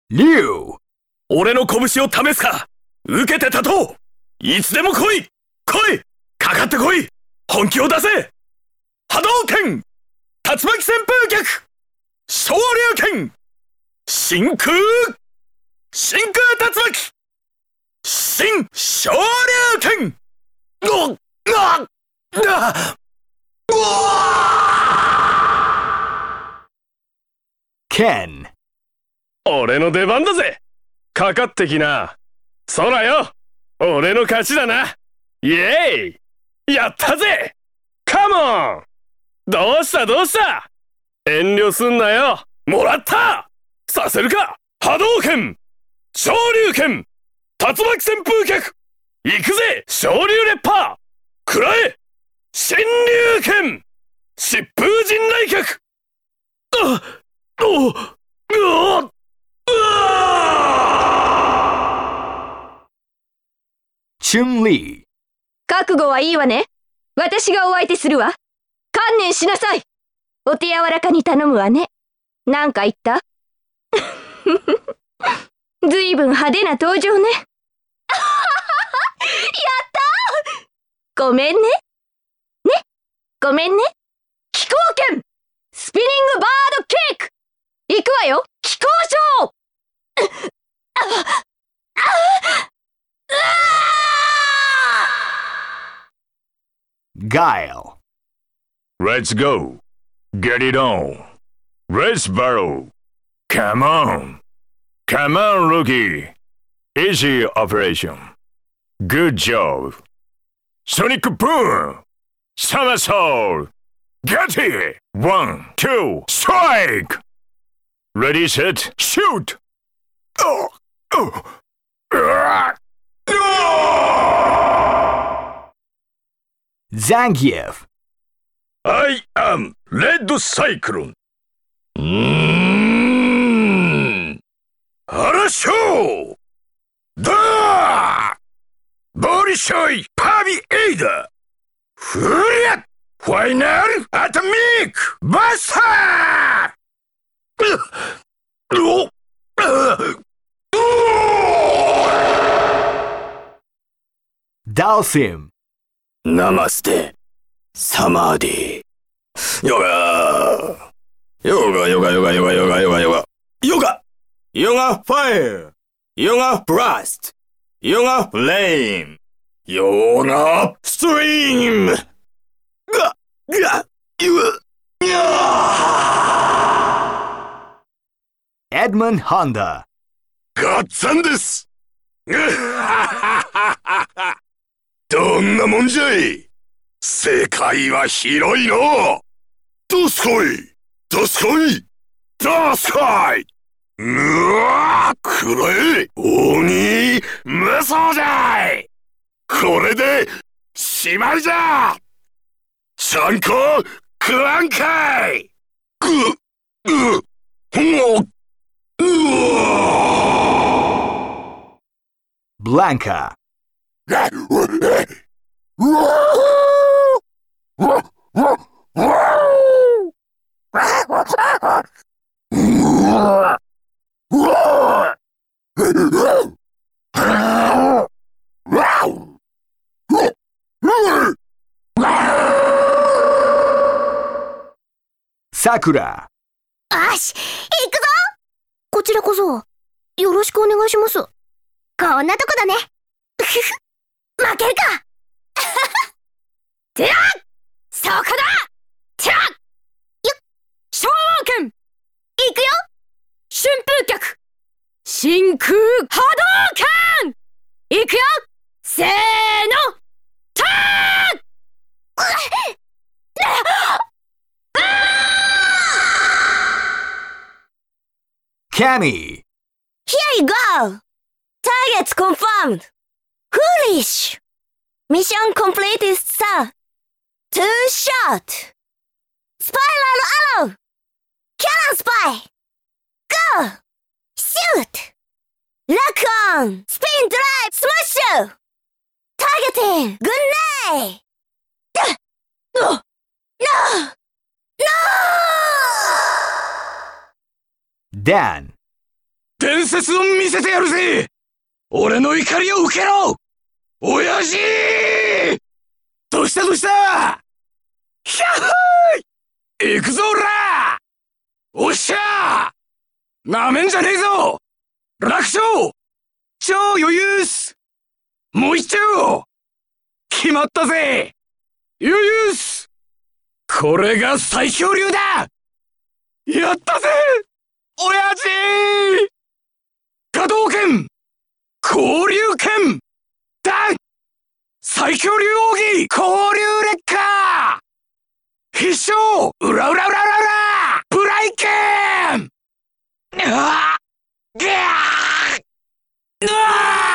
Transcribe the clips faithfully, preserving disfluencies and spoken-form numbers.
竜。俺の拳を試すか。受けて立とう。いつでも来い。来い。かかってこい。本気を出せ。波動拳。竜巻旋風脚。昇竜拳。真空。真空竜巻。新昇竜拳。うっうわっうわうわ剣。俺の出番だぜ。かかってきな。そらよ。俺の勝ちだな。イエーイ。やったぜ。カモン。どうしたどうした。遠慮すんなよ。もらった。させるか。波動拳。昇竜拳。竜巻旋風脚。行くぜ。昇竜烈波。食らえ。新竜拳。疾風陣雷脚。あっおうおうチュンリー。 覚悟はいいわね。私がお相手するわ。観念しなさい。お手柔らかに頼むわね。なんか言ったずいぶん派手な登場ね。やったー。ごめんね。ね。ごめんね。飛行剣スピニングバードケーク。行くわよ。飛行場。 Guile. Let's go. Get it on. Let's battle. Come on. Come on, rookie. Easy operation. Good job. Sonic boom. Somersault. Get it. One, two, strike. Ready, set, shoot. Oh, oh. Uh, no! Zangief. I am Red Cyclone. Mm. Arasho! Da! Bolshoi Paviada! Furiat! Final Atomic Buster! Dalsim. Namaste. Samadhi. Yoga. Yoga, yoga, yoga, yoga, yoga, yoga, yoga. Yoga. Yoga fire. Yoga blast. Yoga flame. Yoga stream. Ga, ga, yoga. Edmund Honda. ガッツァンです。どんなもんじゃい。世界は広いの。どすこい。どすこい。どすこい。うわー、くらえ。鬼、無双じゃい。これで、しまいじゃ。ちゃんこ、食わんかい。ぐ、ぐ、ほん、うわ Blanca. Sakura. よし、行くぞ。こちらこそ、よろしくお願いします。こんなとこだね。ふふ、負けるか。てやっ、そこだ。てやっ、よっ、昇竜拳。行くよ。春風脚。真空波動拳。行くよ。せーの。たーっ。 Cammy. Here you go! Targets confirmed! Foolish! Mission completed, sir! Two shot! Spiral arrow! Cannon spy! Go! Shoot! Lock on! Spin drive! Smash! Targeting! Grenade! No! No! No! Dan. 伝説を見せてやるぜ。俺の怒りを受けろ。親父。どうしたどうした。ひゃっほーい。行くぞおら。おっしゃ。なめんじゃねえぞ。楽勝。超余裕っす。もう一丁。決まったぜ。余裕っす。これが最強流だ。やったぜ。親父。波動拳。交流拳。だ。最強流奥義。交流劣化。必勝。うらうらうらうらうら。ブライケン。うわ。ぎゃー。うわ。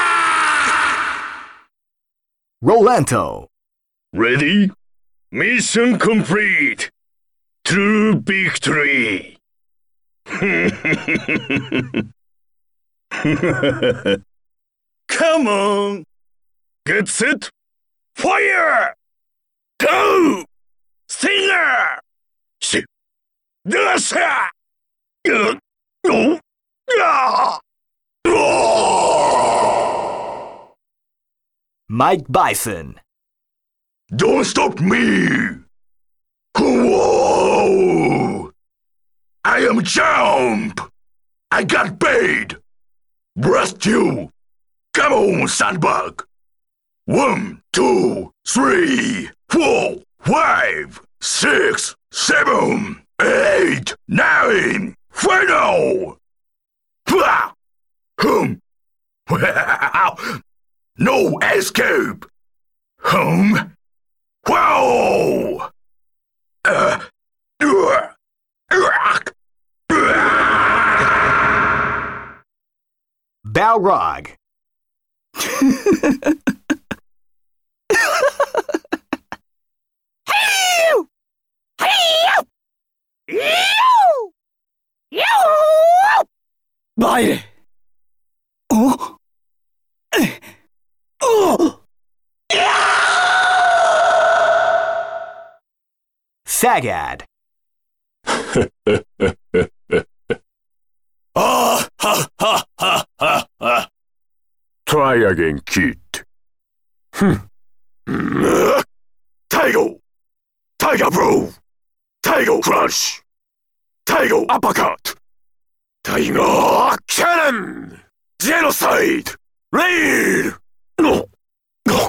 Rolento. Ready? Mission complete! True victory! Come on! Get set! Fire! Go! Stinger! Sh! Dasha! Uh, oh! Ah! Oh! Mike Bison. Don't stop me! Whoa! I am Jump! I got paid! Blast you! Come on, Sandbag! One, two, three, four, five, six, seven, eight, nine, final! Pah! Hum! No escape! Hum! Whoa! Uh, uh, uh, Balrog. Baile. Oh? Oh! Sagad. Ah, ha, ha, ha, ha, ha. Try again, kid. Hmm. Tiger! Tiger Bro! Tiger Crush! Tiger Uppercut! Tiger Cannon! Genocide! Raid! No! No!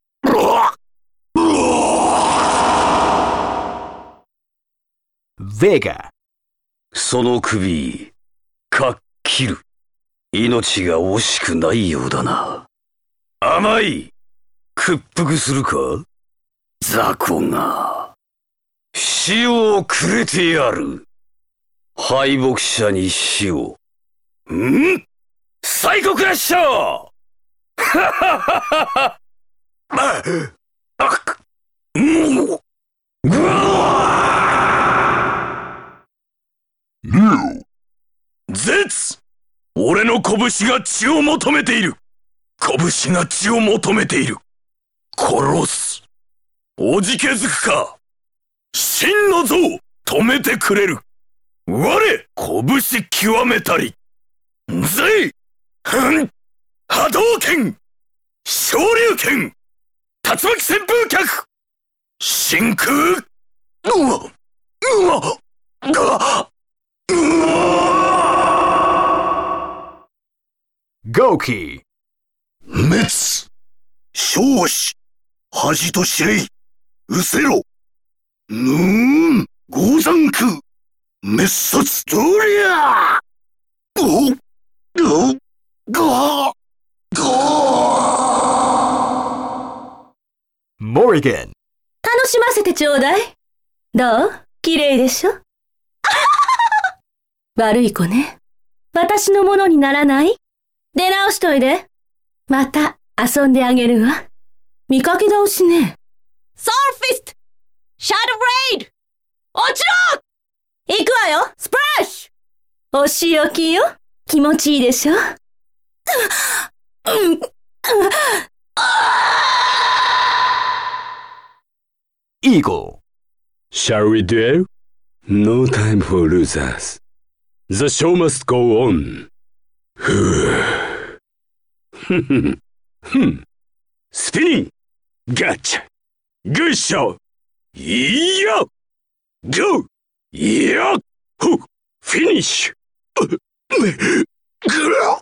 Vega. その首、かっ切る。命が惜しくないようだな。甘い。屈服するか？雑魚が。死をくれてやる。敗北者に死を。ん？サイコクラッシャー！ははははは。あっ。もう。ぐわー！絶！俺の拳が血を求めている。拳が血を求めている。殺す。おじけづくか。真の像、止めてくれる。我、拳極めたり。ぜい、ふん、波動拳、昇竜拳、竜巻旋風脚、真空、うわ、うわ、が、うわ。 Goki. 滅。少子。恥と知れい。失せろ。ぬーん。五山空。滅殺。どりゃ。お、お、が、が。 Morrigan. 楽しませてちょうだい。どう？綺麗でしょ？悪い子ね。私のものにならない？出直しといで。また遊んであげるわ。見かけ倒しね。ソウルフィスト！シャドウレイド！落ちろ！行くわよ！スプラッシュ！お仕置きよ。気持ちいいでしょ？うん。 Eagle. Shall we duel? No time for losers. The show must go on. ふぅ。ふんふん。スピニンガッチャグッショいやゴーいやほフィニッシュぐら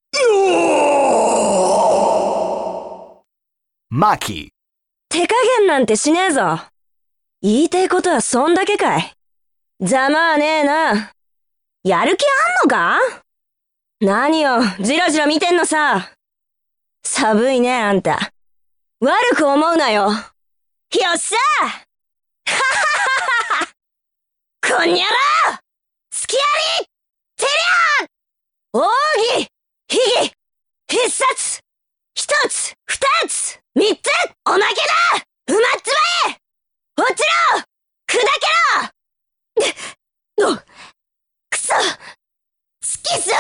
おーマキ。 手加減なんてしねえぞ。言いたいことはそんだけかい。ざまあねえな。やる気あんのか？何よ、じらじら見てんのさ。寒いね、あんた。悪く思うなよ。よっしゃははははこんにゃろすきやりてりゃ奥義秘技必殺一つ二つ三つおまけだ埋まっちまえ落ちろ砕けろのくそ好きそう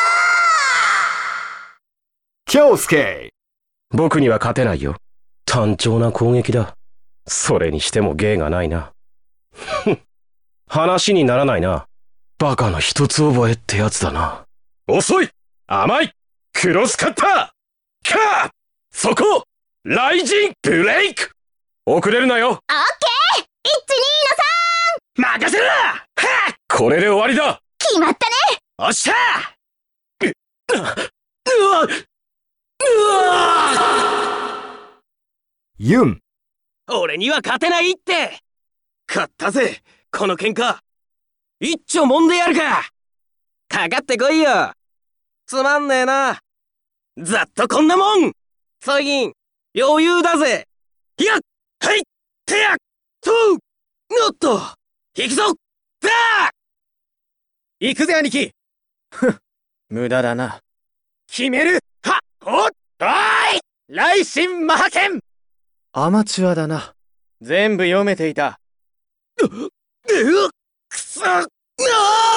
京介。 僕には勝てないよ。単調な攻撃だ。それにしても芸がないな。ふん。話にならないな。バカの一つ覚えってやつだな。遅い甘いクロスカッターカーそこライジンブレイク遅れるなよ。 オッケーいちにのさん任せろはっこれで終わりだ。 決まったね。 おっしゃううわうわユン。 俺には勝てないって。勝ったぜこの喧嘩。一丁もんでやるか。かかってこいよ。つまんねえな。ざっとこんなもん。最近余裕だぜ。ひやっはいてやっとうおっと行くぞだー行くぜ兄貴。ふん無駄だな。決めるはっおっおーい雷神マハケン。アマチュアだな。全部読めていた。うっうっくそああ